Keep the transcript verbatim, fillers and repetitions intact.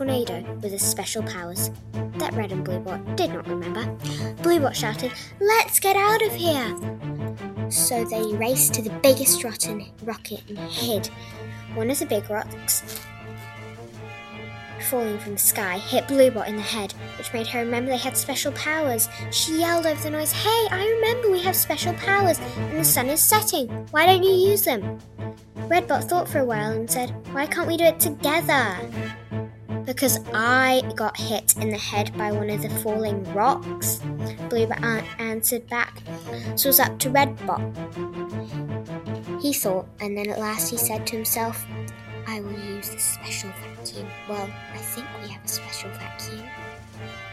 tornado with his special powers that Red and Bluebot did not remember. Bluebot shouted, "Let's get out of here!" So they raced to the biggest rotten rocket and hid. One of the big rocks, falling from the sky, hit Bluebot in the head, which made her remember they had special powers. She yelled over the noise, "Hey, I remember we have special powers, and the sun is setting. Why don't you use them?" Redbot thought for a while and said, "Why can't we do it together?" "Because I got hit in the head by one of the falling rocks," Bluebot answered back. So it was up to Redbot. He thought, and then at last he said to himself, "I will use the special vacuum. Well, I think we have a special vacuum."